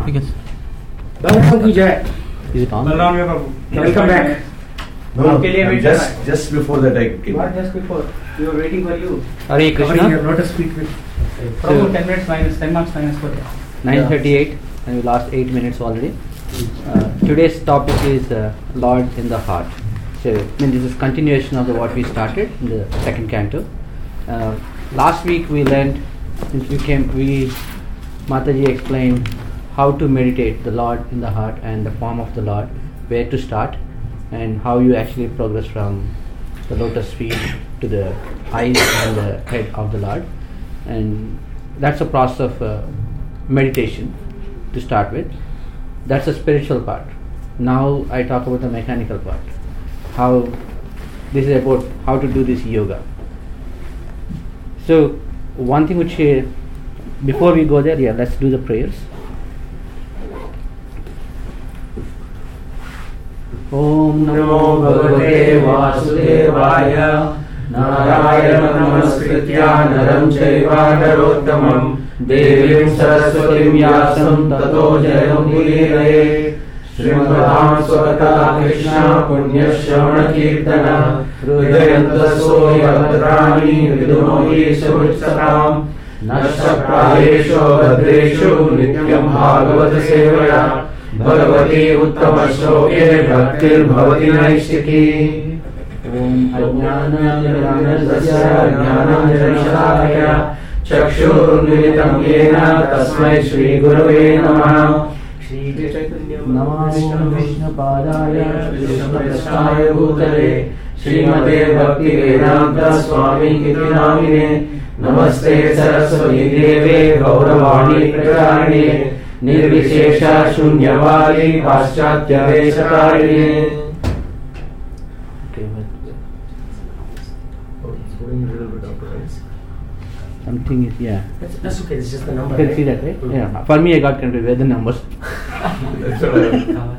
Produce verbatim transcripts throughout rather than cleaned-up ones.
Because Balram ki jai. is it on? Welcome back. No, आपके लिए I'm wait just कर रहा just before that I came. What just before? We were waiting for you. Hare Krishna. Not a speak with. Prabhu, ten minutes minus, ten marks minus for you. nine thirty-eight, and we lost eight minutes already. Uh, today's topic is uh, Lord in the heart. So, I mean, this is continuation of the, what we started in the second canto. Uh, last week we learned, since we came, we Mataji explained how to meditate the Lord in the heart and the form of the Lord, where to start, and how you actually progress from the lotus feet to the eyes and the head of the Lord. And that's a process of uh, meditation to start with. That's the spiritual part. Now I talk about the mechanical part. How this is about how to do this yoga. So one thing which uh, before we go there, yeah, let's do the prayers. Om Namo Bhagavate Vasudevaya Narayana Namaskritya Naram Chaiva Narottamam Devim Saraswatim Vyasam Tato Jayamudire Srimad Swata Krishna Punya Shravana Kirtana Hridayantaso Yadrani Vidunohi Savritsatam Nashapradesho Bhadreshu Nityam Bhagavata Sevaya Bhagavati Uttama Shloke Bhaktir Bhavati Naishiki Om Ajnana Niranasya Jnana Janasakaya Chakshur Niritam Yena Tasmai Shri Gurave Namaha Namo Vishnu Padaya Krishna Prasthaya Bhutale Srimate Bhakti Vedanta Swami Iti Namine Namaste Saraswati Deve Gauravani Pracharine Nirvishesha Shunyavali Paschatya Veshakarine. Something is, yeah. That's, that's okay, it's just the number. You can see that, right? Mm-hmm. Yeah. For me, I got confused with the numbers. That's all right.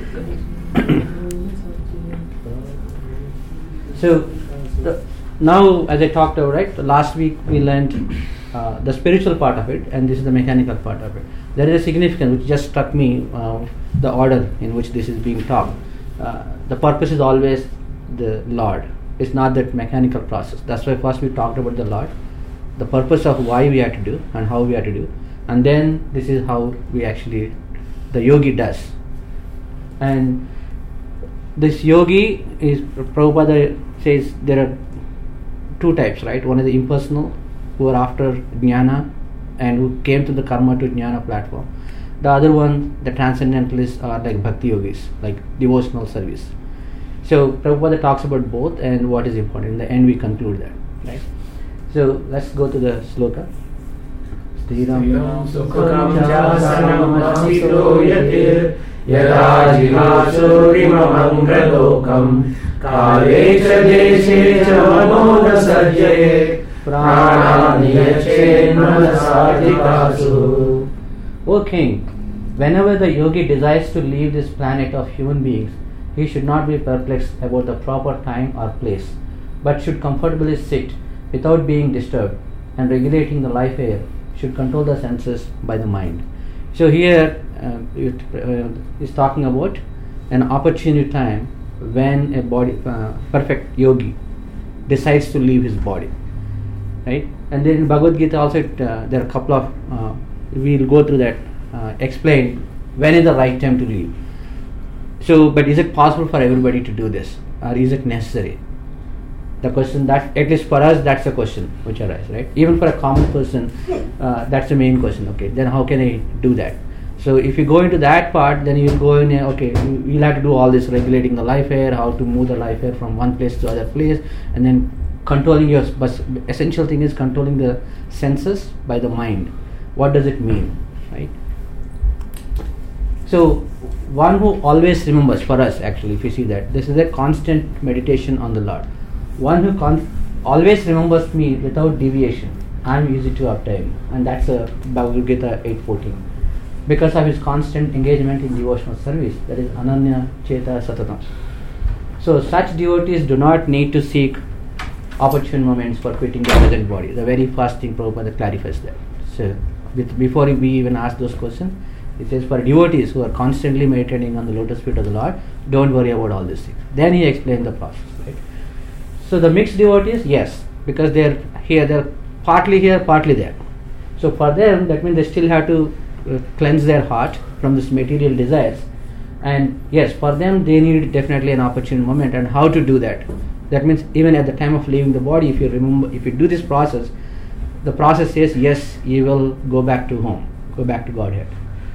So, the, now as I talked about, right, last week we learned uh, the spiritual part of it, and this is the mechanical part of it. There is a significance which just struck me, uh, the order in which this is being taught. Uh, the purpose is always the Lord. It's not that mechanical process. That's why first we talked about the Lord, the purpose of why we have to do and how we have to do, and then this is how we actually, the yogi does. And this yogi is, Prabhupada says there are two types, right? One is the impersonal, who are after jnana and who came to the karma to jnana platform. The other one, the transcendentalists, are like bhakti yogis, like devotional service. So Prabhupada talks about both and what is important. In the end we conclude that, right? So let's go to the sloka. Stiram Sukham Jasanam Asito Yatir Yada Jivasurimam Angralokam Kalecha Deshe Manoda Sajjaye Prananiyache Manasadikasu. O king, whenever the yogi desires to leave this planet of human beings, he should not be perplexed about the proper time or place, but should comfortably sit without being disturbed, and regulating the life air, should control the senses by the mind. So here uh, it uh, is talking about an opportune time when a body uh, perfect yogi decides to leave his body, right? And then in Bhagavad Gita also it, uh, there are a couple of uh, we will go through that, uh, explain when is the right time to leave. So, but is it possible for everybody to do this, or is it necessary? The question that, at least for us, that's a question which arises, right? Even for a common person, uh, that's the main question. Okay, then how can I do that? So if you go into that part, then you will go in, uh, okay, you'll have to do all this, regulating the life air, how to move the life air from one place to other place, and then controlling your, but essential thing is controlling the senses by the mind. What does it mean, right? So one who always remembers, for us actually, if you see that, this is a constant meditation on the Lord. One who con- always remembers me without deviation, I am easy to obtain, and that's a Bhagavad Gita eight fourteen. Because of his constant engagement in devotional service, that is Ananya Cheta Satatam. So such devotees do not need to seek opportune moments for quitting the present body. The very first thing Prabhupada clarifies that. So with, before we even ask those questions, He says for devotees who are constantly meditating on the lotus feet of the Lord, don't worry about all these things. Then he explained the process. Right? So the mixed devotees, yes, because they're here, they're partly here, partly there. So for them, that means they still have to uh, cleanse their heart from this material desires. And yes, for them, they need definitely an opportune moment. And how to do that? That means even at the time of leaving the body, if you remember, if you do this process, the process says, yes, you will go back to home, go back to Godhead.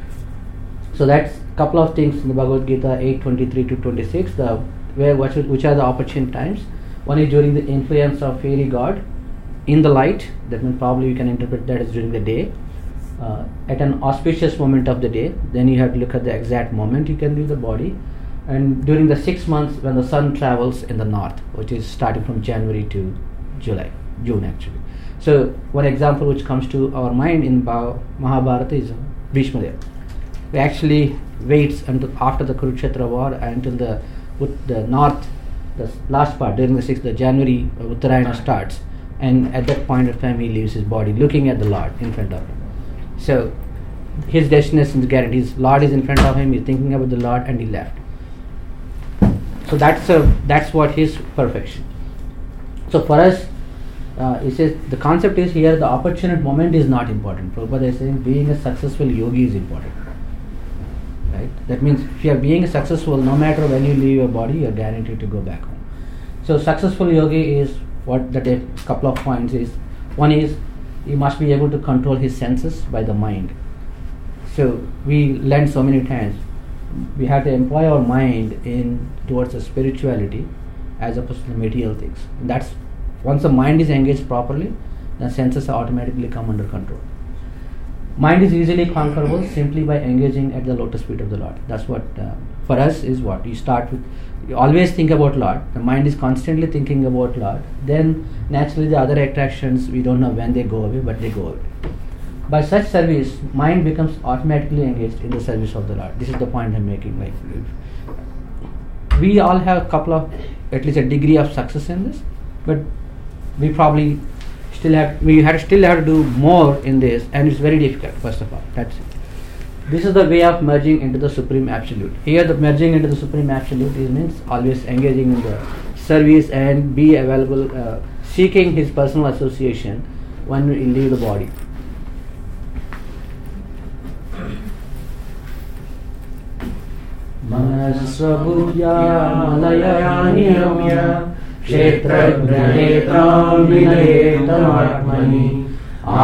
So that's a couple of things in the Bhagavad Gita eight twenty-three to twenty-six, the where which, which are the opportune times. One is during the influence of fairy god in the light, that means probably you can interpret that as during the day. Uh, at an auspicious moment of the day, then you have to look at the exact moment you can leave the body. And during the six months when the sun travels in the north, which is starting from January to July, June actually. So one example which comes to our mind in Bha- Mahabharata is Bhishma Deva. He actually waits until after the Kurukshetra war until the the north, the last part during the sixth, the January uh, Uttarayana starts, and at that point of time he leaves his body, looking at the Lord in front of him. So his destination is guaranteed. His Lord is in front of him. He's thinking about the Lord, and he left. So that's a, that's what his perfection. So for us, uh, he says the concept is here the opportune moment is not important. Prabhupada is saying being a successful yogi is important. Right? That means if you are being successful, no matter when you leave your body, you are guaranteed to go back home. So successful yogi is what that a couple of points is. One is he must be able to control his senses by the mind. So we learn so many times we have to employ our mind in towards the spirituality as opposed to the material things. And that's once the mind is engaged properly, the senses automatically come under control. Mind is easily conquerable simply by engaging at the lotus feet of the Lord. That's what uh, for us is what you start with. You always think about Lord. The mind is constantly thinking about Lord. Then naturally the other attractions we don't know when they go away, but they go away. By such service, mind becomes automatically engaged in the service of the Lord. This is the point I'm making. Like if we all have a couple of, at least a degree of success in this, but we probably still have we have still have to do more in this, and it's very difficult. First of all, that's it. This is the way of merging into the Supreme Absolute. Here, the merging into the Supreme Absolute is means always engaging in the service and be available, uh, seeking his personal association when we leave the body. Manasvabudya malaya niyamya kshetragnanetram vinayetamatmani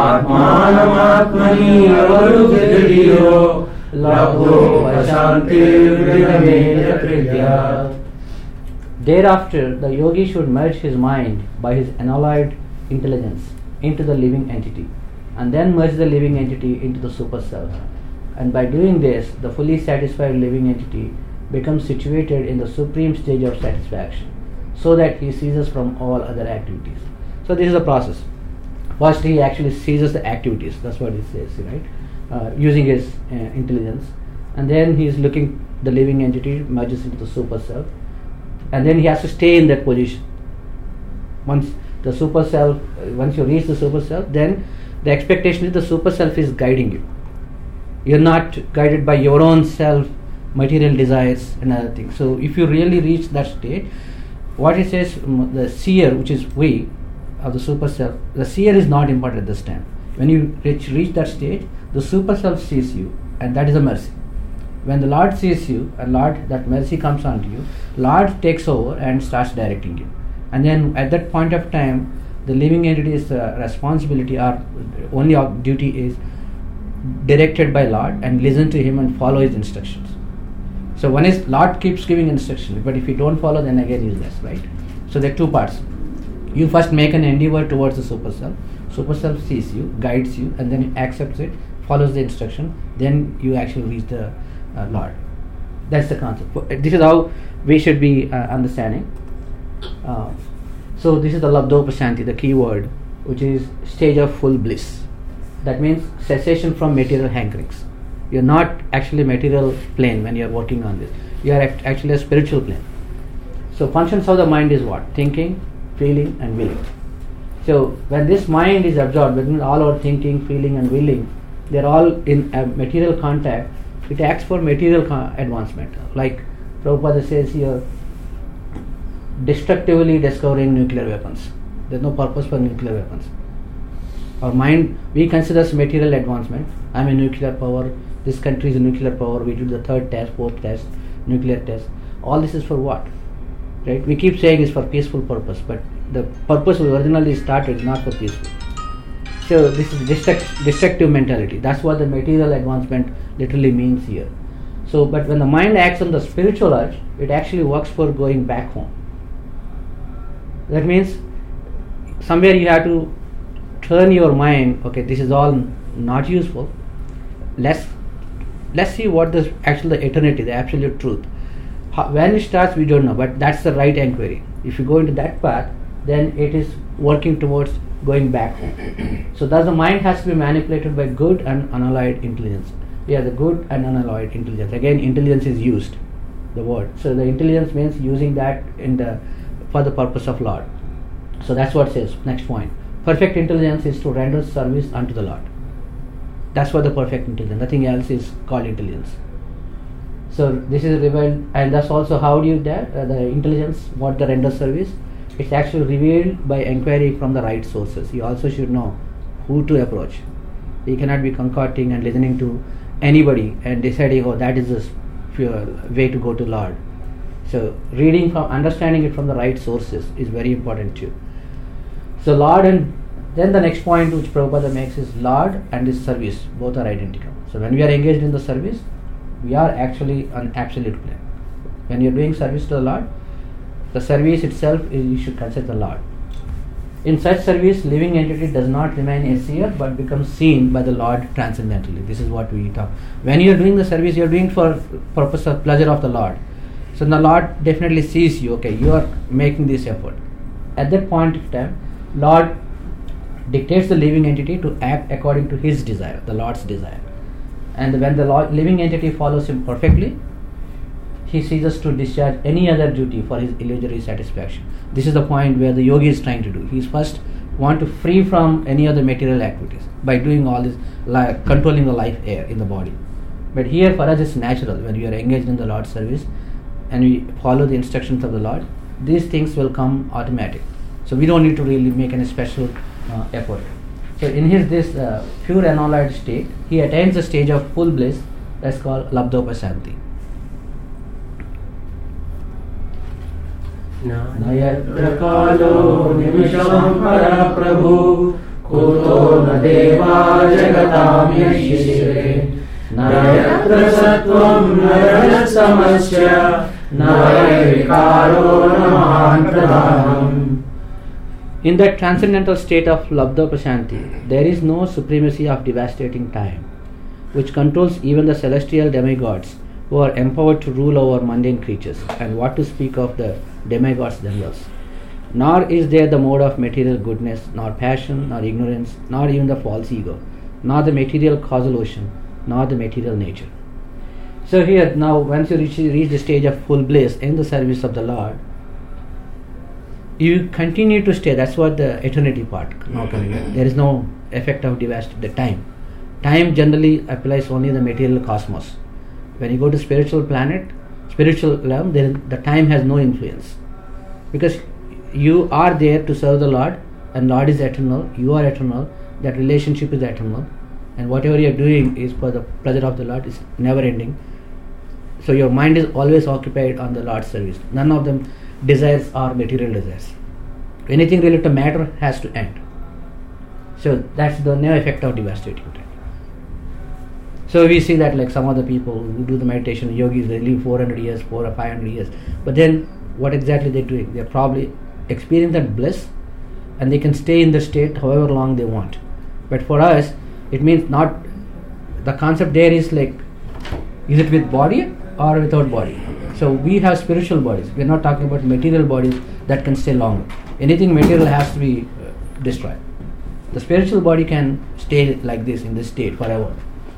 atmanamatmani avarudhiriyo labho vasanti vinameta kridya. Thereafter, the yogi should merge his mind by his unalloyed intelligence into the living entity, and then merge the living entity into the super self. And by doing this, the fully satisfied living entity becomes situated in the supreme stage of satisfaction, so that he ceases from all other activities. So this is the process. First, he actually ceases the activities. That's what he says, right? Uh, using his uh, intelligence, and then he is looking the living entity merges into the super self, and then he has to stay in that position. Once the super self, uh, once you reach the super self, then the expectation is the super self is guiding you. You're not guided by your own self, material desires and other things. So if you really reach that state, what it says, the seer, which is we, of the super self, the seer is not important at this time. When you reach, reach that stage, the super self sees you, and that is a mercy. When the Lord sees you, and Lord, that mercy comes onto you, Lord takes over and starts directing you. And then at that point of time, the living entity's uh, responsibility or only duty is directed by Lord, and listen to him and follow his instructions. So one is Lord keeps giving instructions, but if you don't follow, then again he is less, right? So there are two parts. You first make an endeavor towards the super self. Super self sees you, guides you, and then accepts it, follows the instruction. Then you actually reach the uh, Lord. That's the concept. This is how we should be uh, understanding. Uh, so this is the Labdhopasanti, the key word, which is stage of full bliss. That means cessation from material hankerings. You are not actually material plane when you are working on this. You are act- actually a spiritual plane. So functions of the mind is what? Thinking, feeling and willing. So when this mind is absorbed, when all our thinking, feeling and willing, they are all in a material contact, it acts for material co- advancement. Like Prabhupada says here, destructively discovering nuclear weapons. There's no purpose for nuclear weapons. Our mind, we consider as material advancement. I'm a nuclear power, this country is a nuclear power, we do the third test, fourth test, nuclear test. All this is for what? Right? We keep saying it's for peaceful purpose, but the purpose we originally started is not for peaceful. So this is destruct, destructive mentality. That's what the material advancement literally means here. So, but when the mind acts on the spiritual urge, it actually works for going back home. That means somewhere you have to turn your mind, okay, this is all not useful. Let's let's see what is actually the eternity, the absolute truth. How, when it starts, we don't know, but that's the right inquiry. If you go into that path, then it is working towards going back home. So thus the mind has to be manipulated by good and unalloyed intelligence. Yeah, the good and unalloyed intelligence. Again, intelligence is used, the word. So the intelligence means using that in the for the purpose of Lord. So that's what it says. Next point. Perfect intelligence is to render service unto the Lord. That's what the perfect intelligence. Nothing else is called intelligence. So this is revealed, and that's also how do you that uh, the intelligence, what the render service. It's actually revealed by inquiry from the right sources. You also should know who to approach. You cannot be concocting and listening to anybody and deciding, oh, that is the way to go to Lord. So reading from, understanding it from the right sources is very important too. So Lord, and then the next point which Prabhupada makes is Lord and His service, both are identical. So when we are engaged in the service, we are actually on absolute plane. When you are doing service to the Lord, the service itself is, you should consider the Lord. In such service, living entity does not remain a seer but becomes seen by the Lord transcendentally. This is what we talk. When you are doing the service, you are doing for purpose of pleasure of the Lord. So the Lord definitely sees you, okay, you are making this effort. At that point of time, Lord dictates the living entity to act according to His desire, the Lord's desire. And when the Lord, living entity follows Him perfectly, he ceases to discharge any other duty for his illusory satisfaction. This is the point where the yogi is trying to do. He is first want to free from any other material activities by doing all this, like controlling the life air in the body. But here for us it's natural. When we are engaged in the Lord's service and we follow the instructions of the Lord, these things will come automatic. So we don't need to really make any special uh, effort. So in his this uh, pure unalloyed state, he attains the stage of full bliss that's called labdhopasanti. Nayatra kalo nimisham para prabhu kuto na deva jagatam yashire nayatra sattvam narajat samasya nayvikaro namahan pradhanam. In that transcendental state of labdhopasanti, there is no supremacy of devastating time, which controls even the celestial demigods who are empowered to rule over mundane creatures, and what to speak of the demigods themselves. Nor is there the mode of material goodness, nor passion, nor ignorance, nor even the false ego, nor the material causal ocean, nor the material nature. So here now, once you reach, reach the stage of full bliss in the service of the Lord, you continue to stay. That's what the eternity part now coming in. There is no effect of devastation, the time. Time generally applies only in the material cosmos. When you go to spiritual planet, spiritual realm, then the time has no influence. Because you are there to serve the Lord, and Lord is eternal, you are eternal, that relationship is eternal, and whatever you are doing is for the pleasure of the Lord, is never ending. So your mind is always occupied on the Lord's service. None of them desires are material desires. Anything related to matter has to end. So that's the no effect of devastating time. So we see that like some other people who do the meditation, yogis, they live four hundred years, four or five hundred years. But then what exactly they're doing? They're probably experiencing that bliss and they can stay in the state however long they want. But for us, it means not, the concept there is like, is it with body or without body? So we have spiritual bodies. We're not talking about material bodies that can stay longer. Anything material has to be uh, destroyed. The spiritual body can stay like this in this state forever.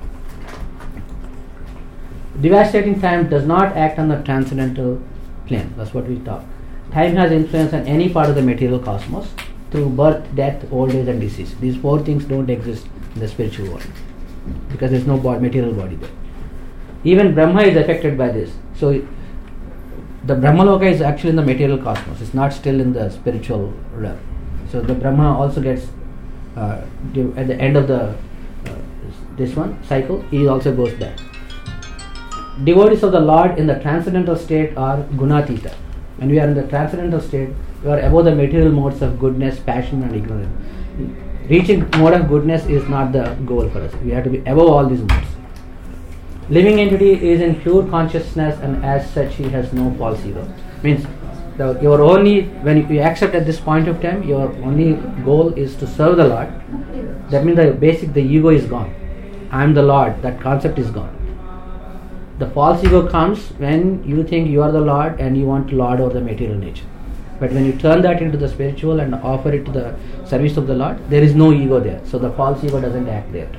Devastating time does not act on the transcendental plane. That's what we talk. Time has influence on any part of the material cosmos through birth, death, old age and disease. These four things don't exist in the spiritual world because there's no body, material body there. Even Brahma is affected by this. So the Brahmaloka is actually in the material cosmos. It's not still in the spiritual realm. So the Brahma also gets uh, at the end of the uh, this one cycle, he also goes back. Devotees of the Lord in the transcendental state are gunatita. When we are in the transcendental state, we are above the material modes of goodness, passion and ignorance. Reaching mode of goodness is not the goal for us. We have to be above all these modes. Living entity is in pure consciousness, and as such he has no false ego. Means the, your only, when you accept at this point of time, your only goal is to serve the Lord. That means the basic, the ego is gone. I am the Lord, that concept is gone. The false ego comes when you think you are the Lord and you want to lord over the material nature. But when you turn that into the spiritual and offer it to the service of the Lord, there is no ego there. So the false ego doesn't act there.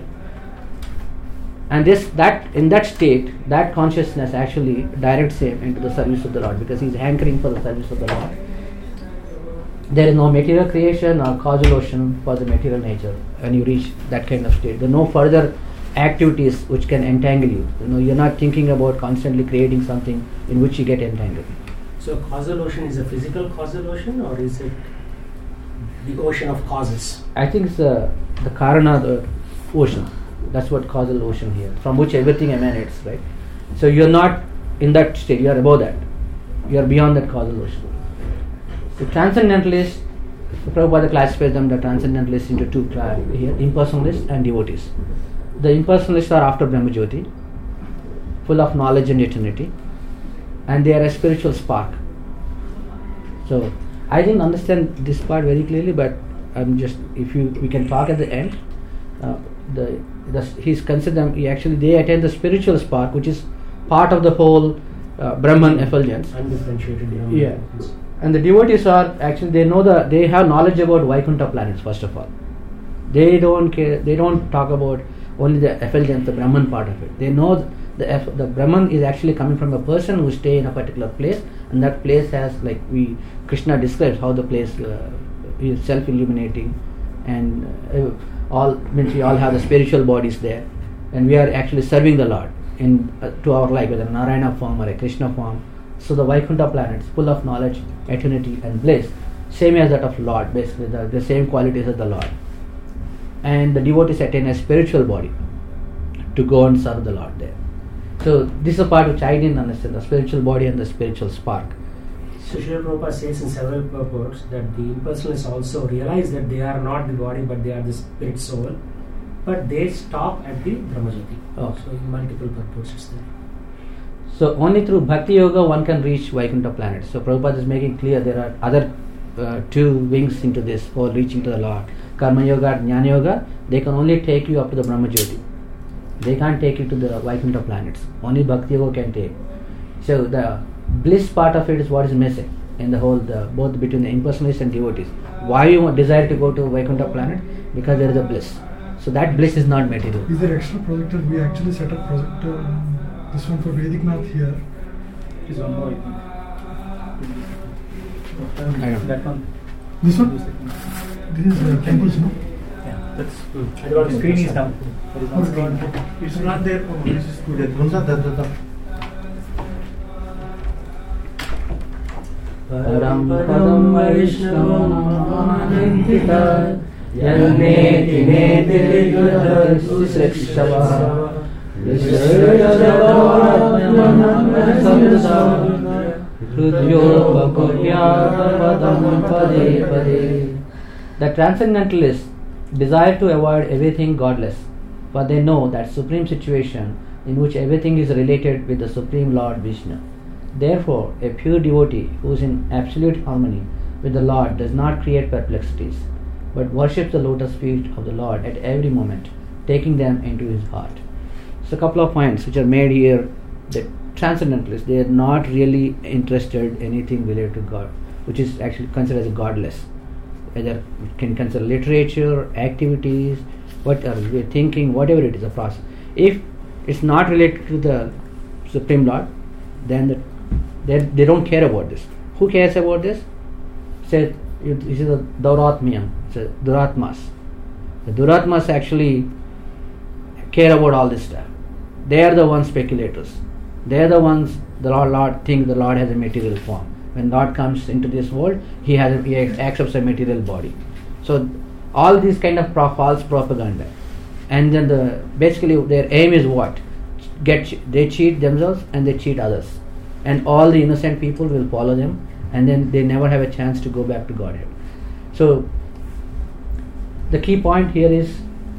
And this, that in that state, that consciousness actually directs him into the service of the Lord, because he is hankering for the service of the Lord. There is no material creation or causal ocean for the material nature when you reach that kind of state. There are no further activities which can entangle you. You know, you're not thinking about constantly creating something in which you get entangled. So causal ocean is a physical causal ocean, or is it the ocean of causes? I think it's the, the Karana, the ocean. That's what causal ocean here, from which everything emanates, right? So you're not in that state, you are above that. You are beyond that causal ocean. The transcendentalists, Prabhupada classifies them, the transcendentalists, into two classes here, impersonalists and devotees. The impersonalists are after Brahmajyoti, full of knowledge and eternity, and they are a spiritual spark. So I didn't understand this part very clearly, but I'm just, if you we can talk at the end. Uh, the, the he's considered, he actually they attain the spiritual spark, which is part of the whole uh, Brahman effulgence. Undifferentiated. You know, Yeah. And the devotees are actually, they know the, they have knowledge about Vaikuntha planets first of all. They don't care, they don't talk about only the effulgence, the Brahman part of it. They know the the Brahman is actually coming from a person who stay in a particular place, and that place has, like we Krishna describes how the place uh, is self-illuminating, and uh, all means we all have the spiritual bodies there, and we are actually serving the Lord in uh, to our life, whether Narayana form or a Krishna form. So the Vaikuntha planets, full of knowledge, eternity and bliss, same as that of Lord, basically the, the same qualities as the Lord. And the devotees attain a spiritual body to go and serve the Lord there. So this is a part which I didn't understand, the spiritual body and the spiritual spark. So Srila Prabhupada says in several purports that the impersonalists also realize that they are not the body but they are the spirit soul, but they stop at the Brahmajyoti. Oh. So in multiple purports it's there. So only through Bhakti Yoga one can reach Vaikuntha planets. So Prabhupada is making clear there are other uh, two wings into this for reaching to the Lord. Karma Yoga and Jnana Yoga, they can only take you up to the Brahmajyoti. They can't take you to the Vaikuntha planets. Only Bhakti Yoga can take. So the bliss part of it is what is missing in the whole, the, both between the impersonalists and devotees. Why you desire to go to Vaikuntha planet? Because there is a bliss. So that bliss is not material. Is there extra projector? We actually set up projector. This one for Vedic math here. Is one more. I don't know. That one. This one? This is uh, temples, no? Yeah. That's And the screen is down. There is no screen. it's not there. Oh, this is good. Unsa da da da. Param padam vaishnava yanneti neti vigadasishava The transcendentalists desire to avoid everything godless, for they know that supreme situation in which everything is related with the Supreme Lord Vishnu. Therefore, a pure devotee who is in absolute harmony with the Lord does not create perplexities, but worships the lotus feet of the Lord at every moment, taking them into his heart. So a couple of points which are made here. The transcendentalists, they are not really interested in anything related to God, which is actually considered as godless. Either you can consider literature, activities, what are we thinking, whatever it is, a process. If it's not related to the Supreme Lord, then the, they, they don't care about this. Who cares about this? Say, this is a Dauratmiyam, it's a Duratmas. The Duratmas actually care about all this stuff. They are the ones speculators. They are the ones the Lord, Lord think the Lord has a material form. When Lord comes into this world, he has a, he accepts a material body. So all these kind of pro- false propaganda, and then the basically their aim is what? Get they cheat themselves and they cheat others, and all the innocent people will follow them, and then they never have a chance to go back to Godhead. So the key point here is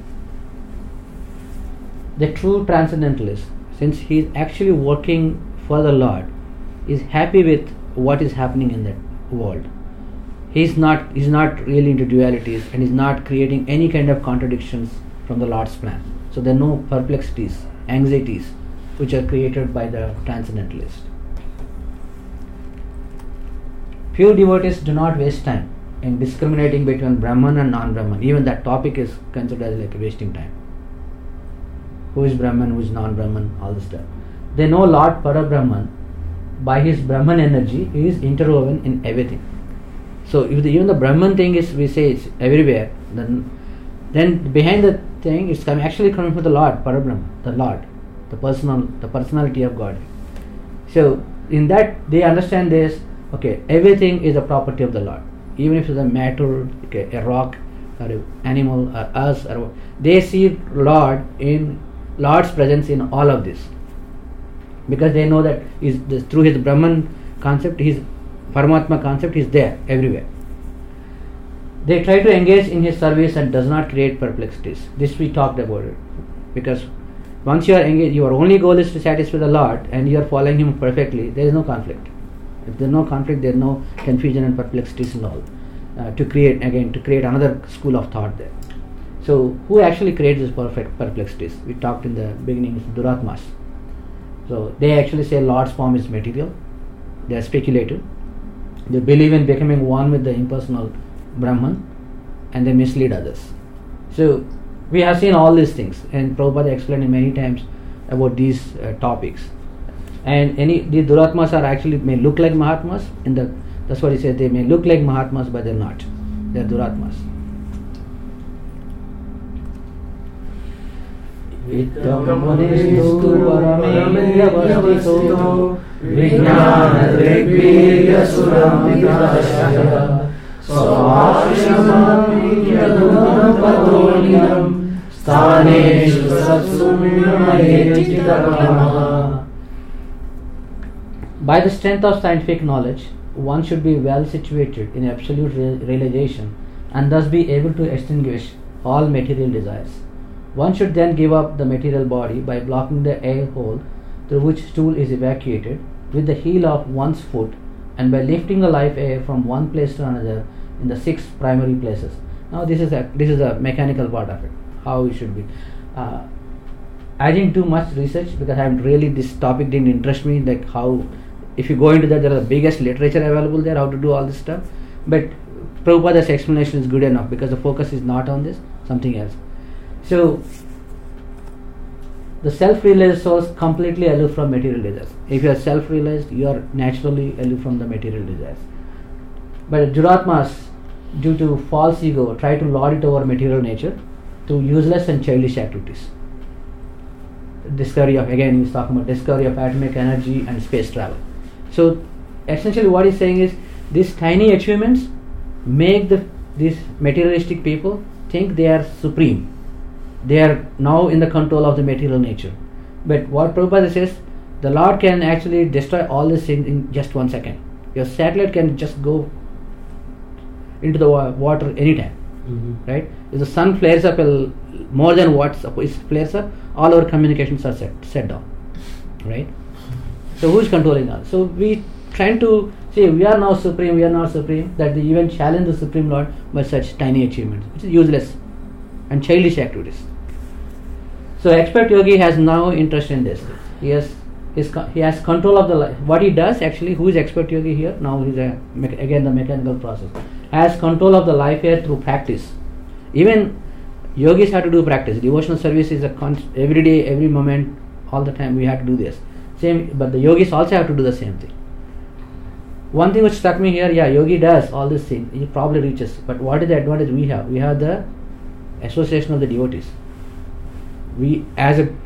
the true transcendentalist, since he is actually working for the Lord, is happy with what is happening in that world. He is not he's not really into dualities, and is not creating any kind of contradictions from the Lord's plan. So there are no perplexities, anxieties which are created by the transcendentalist. Pure devotees do not waste time in discriminating between Brahman and non-Brahman. Even that topic is considered as like wasting time. Who is Brahman, who is non-Brahman, all this stuff. They know Lord Parabrahman, by his Brahman energy, he is interwoven in everything. So if the, even the Brahman thing is, we say it's everywhere, then then behind the thing it's coming, actually coming from the Lord Parabrahman, the Lord, the personal, the personality of God. So in that they understand this. Okay, everything is a property of the Lord. Even if it's a matter, okay, a rock, or an animal, or us, or they see Lord in Lord's presence in all of this, because they know that is this, through his Brahman concept, his Paramatma concept is there everywhere. They try to engage in his service and does not create perplexities. This we talked about it, because once you are engaged, your only goal is to satisfy the Lord, and you are following him perfectly. There is no conflict. If there is no conflict, there is no confusion and perplexities and all. Uh, to create again to create another school of thought there. So who actually creates these perfect perplexities? We talked in the beginning, Duratmas. So they actually say Lord's form is material. They are speculative. They believe in becoming one with the impersonal Brahman, and they mislead others. So we have seen all these things, and Prabhupada explained many times about these uh, topics. And any the Duratmas are actually may look like Mahatmas. In the that's what he said. They may look like Mahatmas, but they're not. They're Duratmas. By the strength of scientific knowledge, one should be well situated in absolute re- realization and thus be able to extinguish all material desires. One should then give up the material body by blocking the air hole through which stool is evacuated with the heel of one's foot, and by lifting the life air from one place to another in the six primary places. Now this is a this is a mechanical part of it, how it should be. Uh, I didn't do much research because I'm really this topic didn't interest me, like how if you go into that there are the biggest literature available there, how to do all this stuff. But Prabhupada's explanation is good enough because the focus is not on this, something else. So the self-realized soul is completely aloof from material desires. If you are self-realized, you are naturally aloof from the material desires. But Duratmas, due to false ego, try to lord it over material nature through useless and childish activities. Discovery of, again he's talking about discovery of atomic energy and space travel. So essentially what he's saying is these tiny achievements make the these materialistic people think they are supreme. They are now in the control of the material nature. But what Prabhupada says, the Lord can actually destroy all this in, in just one second. Your satellite can just go into the wa- water anytime. Mm-hmm. Right? If the sun flares up a, more than what it flares up, all our communications are set, set down. Right? So who is controlling us? So we trying to say we are now supreme, we are not supreme, that they even challenge the Supreme Lord by such tiny achievements, which is useless and childish activities. So expert yogi has no interest in this. He has his, he has control of the life. What he does actually, who is expert yogi here? Now he's a, again the mechanical process. Has control of the life here through practice. Even yogis have to do practice. Devotional service is a con- every day, every moment, all the time we have to do this. Same, but the yogis also have to do the same thing. One thing which struck me here, yeah, yogi does all these things. He probably reaches. But what is the advantage we have? We have the association of the devotees. We, as a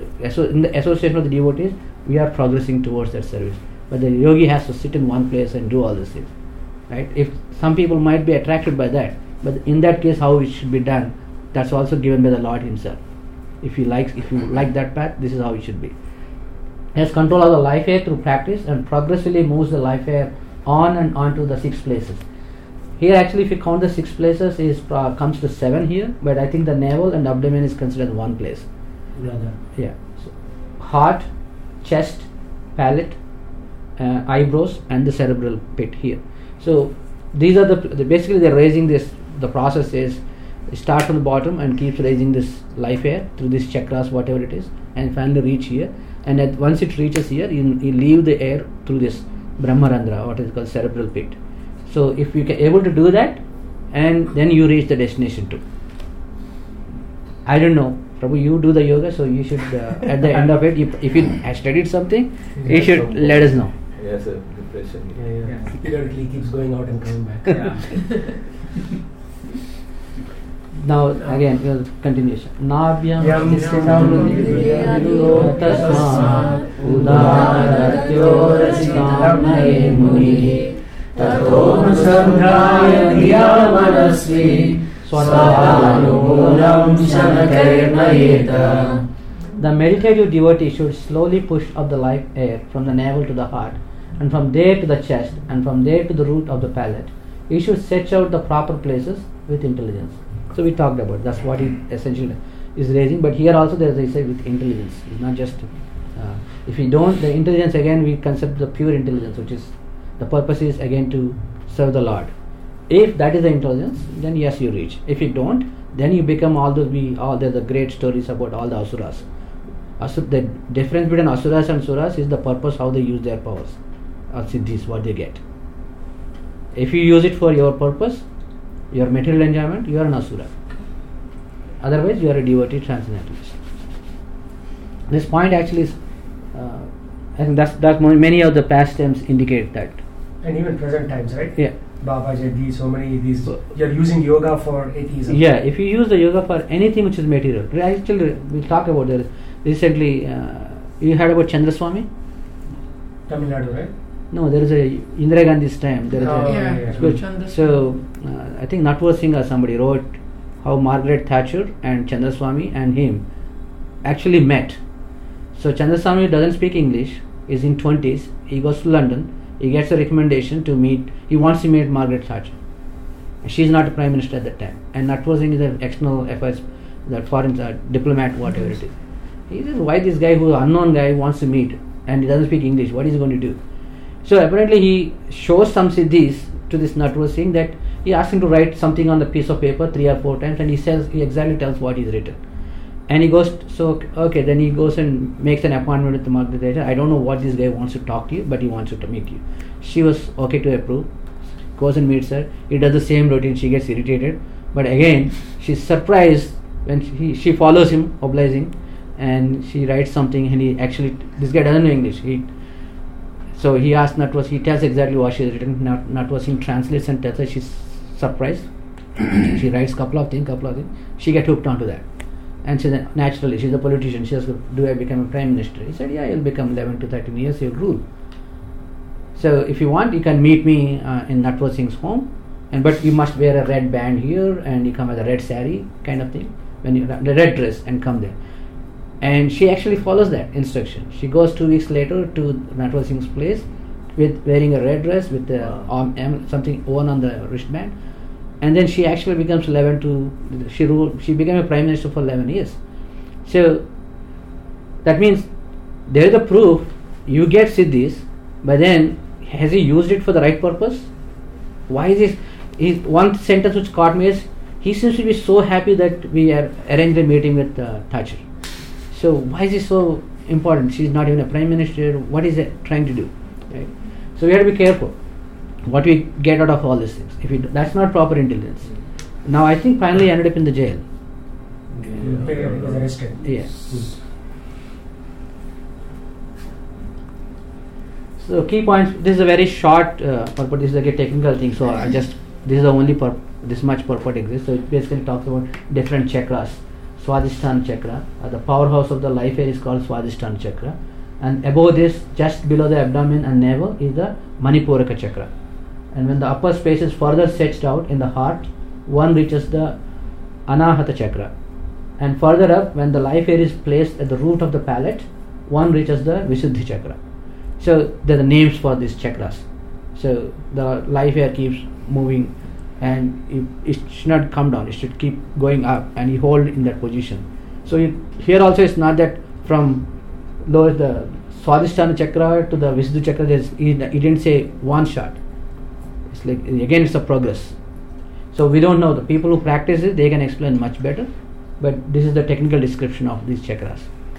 so in the association of the devotees, we are progressing towards that service. But the yogi has to sit in one place and do all these things, right? If some people might be attracted by that, but in that case, how it should be done, that's also given by the Lord Himself. If you like, if you like that path, this is how it should be. He has control of the life air through practice and progressively moves the life air on and on to the six places. Here, actually, if you count the six places, is uh, comes to seven here. But I think the navel and abdomen is considered one place. Brother. Yeah. So, heart, chest, palate, uh, eyebrows, and the cerebral pit here. So these are the, the basically they're raising this. The process is start from the bottom and keeps raising this life air through these chakras, whatever it is, and finally reach here. And at, once it reaches here, you, you leave the air through this Brahmarandhra, what is called cerebral pit. So if you are able to do that, and then you reach the destination too. I don't know, Prabhu, you do the yoga, so you should uh, at the end of it, you, if you have studied something, you should let us know. Yes, sir. Depression. Yeah, yeah. Yeah. Periodically keeps going out and coming back. Yeah. Now again, we'll continuation. Nabhyam Yam sthitam tasmat udaratyo rasitam naye muni tato nusandhaya dhiya manasvi swadanugulam sanakarmayeta. The meditative devotee should slowly push up the life air from the navel to the heart, and from there to the chest, and from there to the root of the palate. He should search out the proper places with intelligence. So we talked about that's what he essentially is raising. But here also, there is I say with intelligence. It's not just uh, if we don't the intelligence again we consider the pure intelligence, which is the purpose is again to serve the Lord. If that is the intelligence, then yes, you reach. If you don't, then you become all those we all there's the great stories about all the asuras. Asur, the difference between asuras and suras is the purpose how they use their powers or siddhis, what they get. If you use it for your purpose, your material enjoyment, you are an asura. Otherwise, you are a devotee transcendentalist. This point actually is, uh, I think that's that many of the past times indicate that. And even present times, right? Yeah. Baba Jagdi, so many these. You're using yoga for atheism. Yeah, if you use the yoga for anything which is material, actually we'll talk about this. Recently, uh, you heard about Chandraswami? Tamil Nadu, right? No, there is a Indira Gandhi's time. There is Oh, a, yeah, yeah. Good. Chandraswami. So uh, I think Natwar Singh or somebody wrote how Margaret Thatcher and Chandraswami and him actually met. So Chandraswami doesn't speak English, is in twenties, he goes to London, he gets a recommendation to meet, he wants to meet Margaret Thatcher. She is not a prime minister at that time, and Natwar Singh is an external affairs, that foreign uh, diplomat, whatever it is. He says, why this guy who is an unknown guy wants to meet and he doesn't speak English, what is he going to do? So apparently he shows some siddhis to this Natwar Singh that he asks him to write something on the piece of paper three or four times, and he says he exactly tells what he's written. And he goes, so okay, then he goes and makes an appointment with the Margaret Thatcher. I don't know what this guy wants to talk to you, but he wants to meet you. She was okay to approve, goes and meets her. He does the same routine, she gets irritated. But again, she's surprised when she, she follows him, obliging, and she writes something, and he actually, this guy doesn't know English. He So he asks Natwar, he tells exactly what she has written. Nat, Natwar Singh translates and tells her, she's surprised. She writes couple of things, couple of things. She gets hooked onto that. And she said, naturally, she's a politician. She says, do I become a prime minister? He said, yeah, you'll become eleven to thirteen years, you'll rule. So if you want, you can meet me uh, in Natwar Singh's home, and but you must wear a red band here, and you come with a red sari kind of thing, when you the red dress, and come there. And she actually follows that instruction. She goes two weeks later to Natwar Singh's place with wearing a red dress with the arm, um, something worn on the wristband, and then she actually becomes eleven to she ruled. She became a prime minister for eleven years. So that means there is a proof you get siddhis, but then has he used it for the right purpose? Why is this? Is one sentence which caught me is he seems to be so happy that we are arranged a meeting with uh, Thatcher. So why is it so important? She's not even a prime minister. What is it trying to do? Right? So we have to be careful what we get out of all these things. If we do, that's not proper intelligence. Now I think finally I ended up in the jail. Yeah. He was arrested. Yes. So key points. This is a very short uh, purport. This is like a technical thing. So I just this is the only pur- this much purport exists. So it basically talks about different chakras. Swadhisthana chakra. Uh, the powerhouse of the life air is called Swadhisthana chakra. And above this, just below the abdomen and navel, is the Manipuraka chakra. And when the upper space is further stretched out in the heart, one reaches the Anahata chakra. And further up, when the life air is placed at the root of the palate, one reaches the Visuddhi chakra. So there are the names for these chakras. So the life air keeps moving, and it, it should not come down. It should keep going up, and you hold in that position. So it, here also it's not that from lower the Swadhisthana chakra to the Visuddhi chakra, there's, he, he didn't say one shot. It's like, again, it's a progress. So we don't know. The people who practice it, they can explain much better. But this is the technical description of these chakras.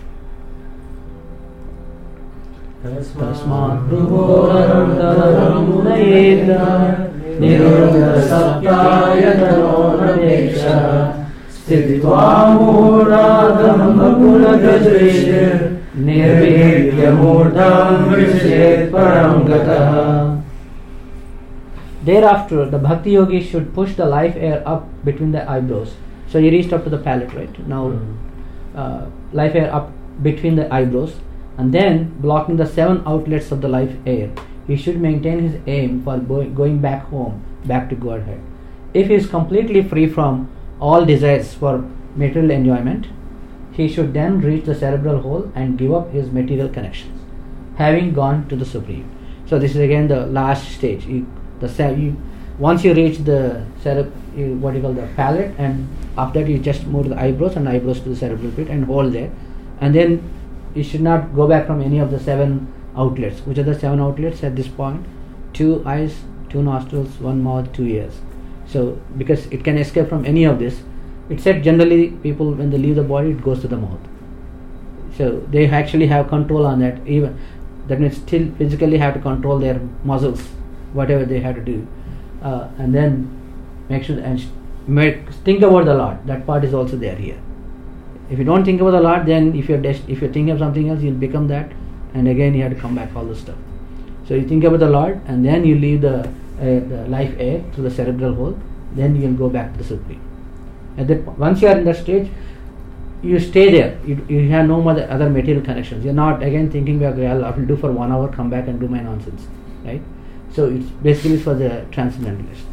Tasmat Prabhorantaram Munayedha Niruddha Saptaya Dharonadeksha Sthitva Murdadam Bhaguna Gajrishir Nirvidya Murdam Vishet Param Gataha. Thereafter, the Bhakti Yogi should push the life air up between the eyebrows. So he reached up to the palate, right? Now, mm-hmm. uh, life air up between the eyebrows, and then blocking the seven outlets of the life air. He should maintain his aim for go- going back home, back to Godhead. If he is completely free from all desires for material enjoyment, he should then reach the cerebral hole and give up his material connections, having gone to the Supreme. So this is again the last stage. You, the ce- you, once you reach the cere- you, what you call the palate, and after that you just move the eyebrows and eyebrows to the cerebral pit and hold there, and then you should not go back from any of the seven outlets. Which are the seven outlets at this point? Two eyes, two nostrils, one mouth, two ears. So because it can escape from any of this, it's said generally people when they leave the body, it goes to the mouth. So they actually have control on that. Even that means still physically have to control their muscles, whatever they have to do, uh, and then make sure and make, think about the Lord. That part is also there here. If you don't think about the Lord, then if you're des- if you're thinking of something else, you'll become that, and again you have to come back all this stuff. So you think about the Lord, and then you leave the, uh, the life air through the cerebral hole. Then you will go back to the Supreme. And that once you are in that stage, you stay there. You, you have no other other material connections. You're not again thinking, okay, I'll, I'll do for one hour, come back and do my nonsense, right? So it's basically for the transcendentalist.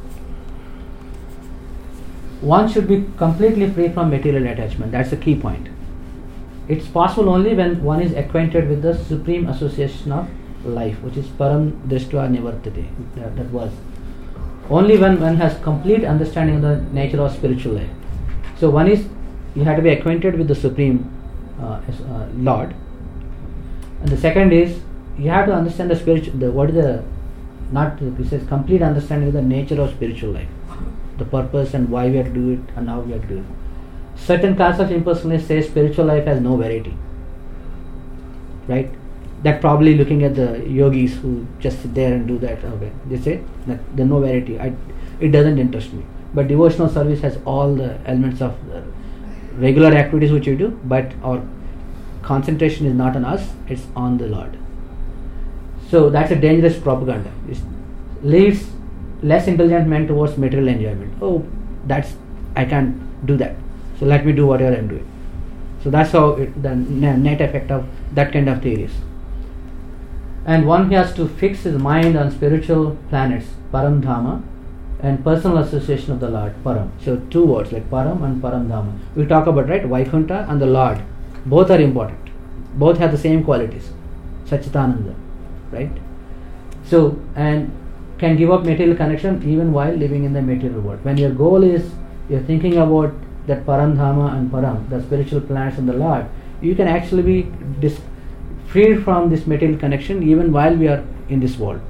One should be completely free from material attachment. That's the key point. It's possible only when one is acquainted with the supreme association of life, which is param drishtva nivartate. That, that was only when one has complete understanding of the nature of spiritual life. So one is, you have to be acquainted with the supreme uh, uh, Lord, and the second is you have to understand the spiritual. The, what is the not? It says complete understanding of the nature of spiritual life, the purpose and why we have to do it and how we have to do it. Certain class of impersonalists say spiritual life has no variety, right? That probably looking at the yogis who just sit there and do that. Okay, they say that there's no variety. I, it doesn't interest me. But devotional service has all the elements of the regular activities which you do, but our concentration is not on us; it's on the Lord. So that's a dangerous propaganda. It leads less intelligent men towards material enjoyment. Oh, that's I can't do that. So let me do whatever I'm doing. So that's how it, the net effect of that kind of theories. And one has to fix his mind on spiritual planets, Param Dhama, and personal association of the Lord, Param. So two words like Param and Param Dhama. We talk about, right, Vaikuntha and the Lord. Both are important. Both have the same qualities. Satchitananda, right? So, and can give up material connection even while living in the material world. When your goal is, you're thinking about that Param Dhama and Param, the spiritual planets and the Lord, you can actually be dis- freed from this material connection even while we are in this world.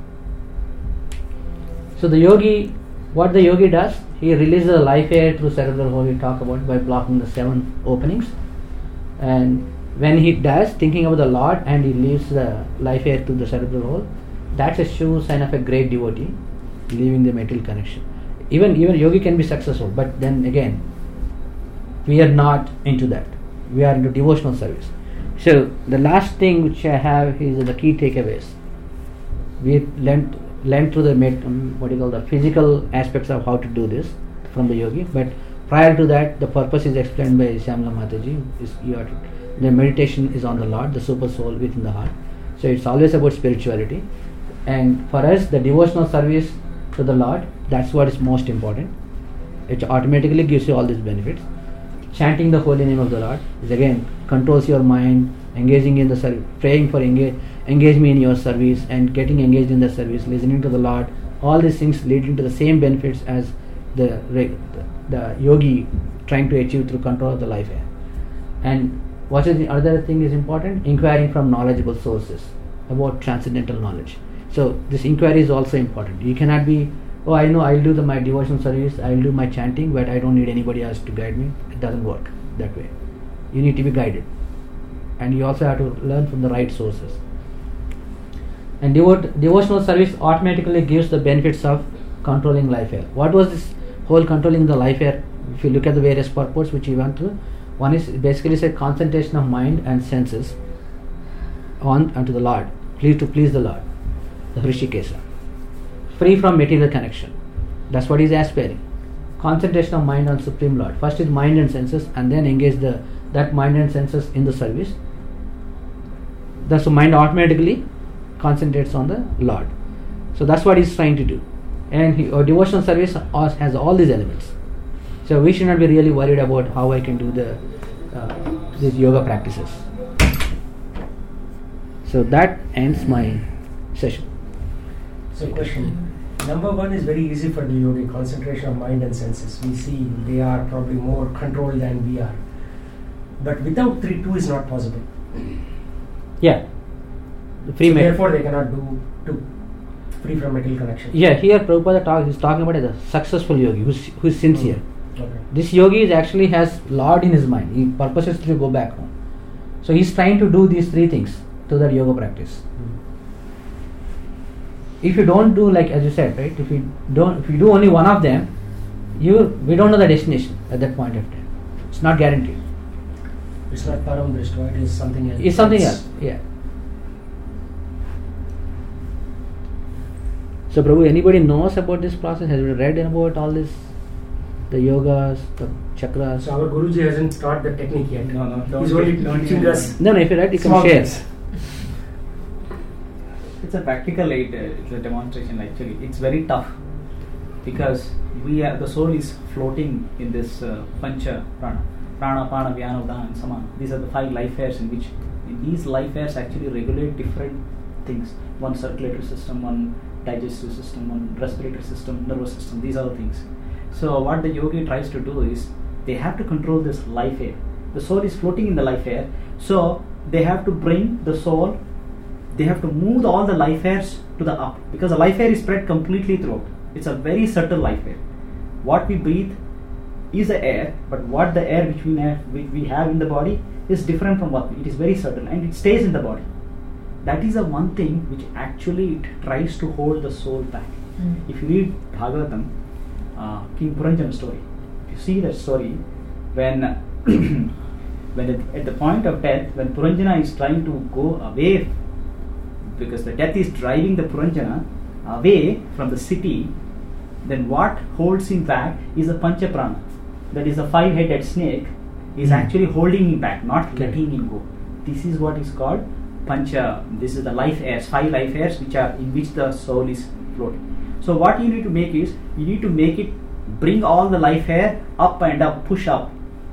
So the yogi, what the yogi does, he releases the life air through cerebral hole we talk about by blocking the seven openings. And when he does, thinking about the Lord, and he leaves the life air through the cerebral hole, that's a sure sign of a great devotee, leaving the material connection. Even even yogi can be successful, but then again, we are not into that. We are into devotional service. So the last thing which I have is the key takeaways. We learned learned through the um, what you call the physical aspects of how to do this from the yogi, but prior to that, the purpose is explained by Shyamala Mataji. Is you are, the meditation is on the Lord, the super soul within the heart. So it's always about spirituality. And for us, the devotional service to the Lord, that's what is most important. It automatically gives you all these benefits. Chanting the holy name of the Lord is again controls your mind, engaging in the service, praying for engage, engage me in your service and getting engaged in the service, listening to the Lord. All these things leading to the same benefits as the the, the yogi trying to achieve through control of the life air. And what is the other thing is important? Inquiring from knowledgeable sources about transcendental knowledge. So this inquiry is also important. You cannot be, oh, I know I'll do the, my devotional service, I'll do my chanting, but I don't need anybody else to guide me. It doesn't work that way. You need to be guided. And you also have to learn from the right sources. And devo- devotional service automatically gives the benefits of controlling life air. What was this whole controlling the life air? If you look at the various purports which we went through, one is basically said concentration of mind and senses on unto the Lord, please to please the Lord, the Hrishikesa, free from material connection. That's what he's aspiring. Concentration of mind on Supreme Lord. First is mind and senses, and then engage the that mind and senses in the service. Thus, the mind automatically concentrates on the Lord. So that's what he's trying to do. And he, our devotional service has all these elements. So we should not be really worried about how I can do the uh, these yoga practices. So that ends my session. So question. Number one is very easy for the yogi, concentration of mind and senses. We see they are probably more controlled than we are. But without three, two is not possible. Yeah. The free so ma- therefore they cannot do two. Free from material connection. Yeah, here Prabhupada talk, is talking about the successful yogi who's, who's sincere. Mm. Okay. This yogi is actually has Lord in his mind. He purposes to go back home. So he's trying to do these three things to that yoga practice. Mm. If you don't do, like as you said, right? If you don't, if you do only one of them, you we don't know the destination at that point of time. It's not guaranteed. It's not param drishta, it is something else. It's something else. Yeah. So Prabhu, anybody knows about this process? Has you read about all this, the yogas, the chakras? So our Guruji hasn't taught the technique yet. No, no, don't He's only take- don't teaching even- us. No, no. If you read, you can Small share. bits. It's a practical aid, uh, it's a demonstration actually. It's very tough because we are, the soul is floating in this uh, pancha prana, prana, prana, vyana, udana and samana. These are the five life airs in which in these life airs actually regulate different things. One circulatory system, one digestive system, one respiratory system, nervous system. These are the things. So what the yogi tries to do is they have to control this life air. The soul is floating in the life air, so they have to bring the soul. They have to move all the life airs to the up because the life air is spread completely throughout. It's a very subtle life air. What we breathe is the air, but what the air which we have, which we have in the body is different from what we, it is very subtle and it stays in the body. That is the one thing which actually it tries to hold the soul back. Mm. If you read Bhagavatam, uh, King Puranjana story, if you see that story, when when it, at the point of death, when Puranjana is trying to go away, because the death is driving the Puranjana away from the city, then what holds him back is the Panchaprana. That is the five-headed snake is mm. actually holding him back, not Okay. letting him go. This is what is called Pancha. This is the life airs, five life airs which are in which the soul is floating. So what you need to make is, you need to make it, bring all the life air up and up, push up,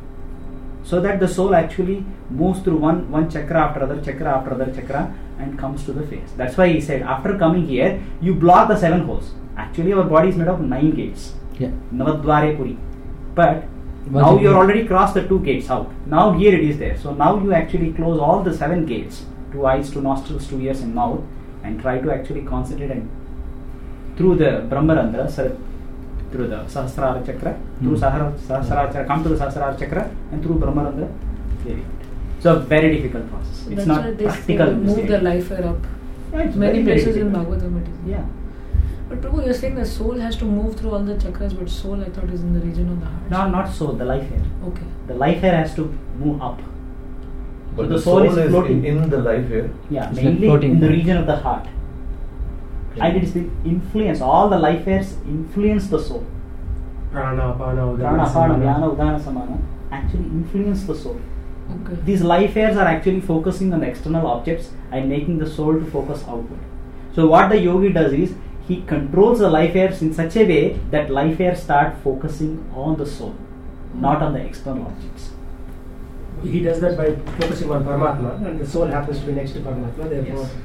so that the soul actually moves through one, one chakra after other chakra after other chakra and comes to the face. That's why he said, after coming here, you block the seven holes. Actually, our body is made of nine gates. Yeah. Navadvare Puri. But But now it- you are already crossed the two gates out. Now here it is there. So now you actually close all the seven gates, two eyes, two nostrils, two ears and mouth, and try to actually concentrate and through the Brahmarandra, sir, through the Sahasrara Chakra, through Hmm. Sahara, Sahasrara Chakra, come to the Sahasrara Chakra, and through Brahmarandra, there you go. So a very difficult process. It's That's not why they practical. say in this move the area. life air up. Yeah, it's Many very, very places in difficult. Bhagavatam it is. Yeah. But Prabhu, you're saying the soul has to move through all the chakras, but soul I thought is in the region of the heart. No, not so. The life air. Okay. The life air has to move up. But So the, the soul soul, is is floating. in, in the life here. Yeah, It's like mainly floating. in the region of the heart. Yeah. And it is the influence. All the life airs influence the soul. Prana, Apana, Udana, Prana, Apana, Samana. Vyana, Udana, Samana actually influence the soul. Okay. These life airs are actually focusing on the external objects and making the soul to focus outward. So what the yogi does is he controls the life airs in such a way that life airs start focusing on the soul, not on the external objects. He does that by focusing on Paramatma, and the soul happens to be next to Paramatma, therefore Yes.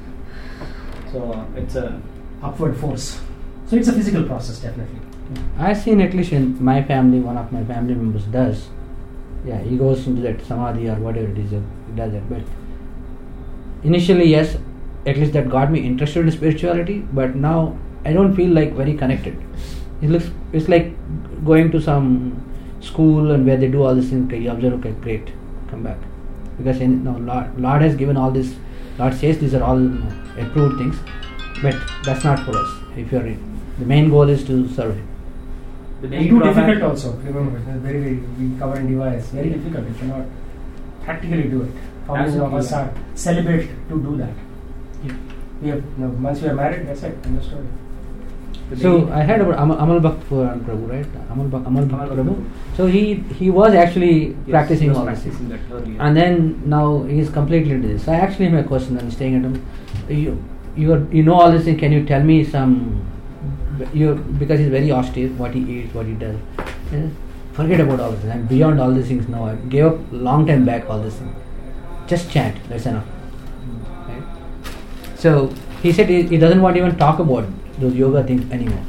So it's a upward force. So it's a physical process, definitely. I've seen at least in my family, one of my family members does. Yeah, he goes into that samadhi or whatever it is, he does it. But initially, yes, at least that got me interested in spirituality. But now I don't feel like very connected. It looks, it's like going to some school and where they do all this thing. Okay, you observe, okay, great, come back. Because in, no, Lord, Lord has given all this. Lord says these are all you know, approved things, but that's not for us. If you're the main goal is to serve Him. the And main too drawback- difficult also, remember, it's very, very, we cover in device, very difficult, you cannot practically do it. How many of Absolutely, us yeah. are celibate to do that? Yeah. We have, you know, once we are married, that's it, end of story. the So main- I heard about Amal, Amal Bhakt Puran Prabhu, right? Amal, Bhak- Amal Bhakt Amal Prabhu. Bhakt. So he he was actually Yes, practicing he was all this, practicing that earlier. and then now he is completely into this. So I actually have a question. I'm staying at home. You you are, you know all this thing. Can you tell me some? You because he's very austere. What he eats, what he does. Eh, Forget about all this. I'm beyond all these things now. I gave up long time back. All this thing. Just chant. That's enough. Right? So he said he, he doesn't want to even talk about those yoga things anymore.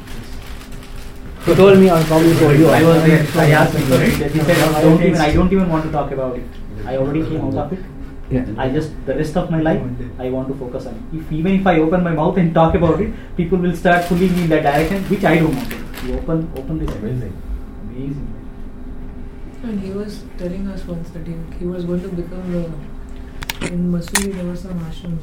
He told me, or probably told you. I was there. I asked him. Sorry. He said, I don't even. I don't even want to talk about it. I already came out of it. Yeah. I just the rest of my life I want to focus on it. If even if I open my mouth and talk about it, people will start pulling me in that direction, which I don't want to. You open, open this. Amazing. Amazing. And he was telling us once that he, he was going to become the. In Masuri, there were some ashrams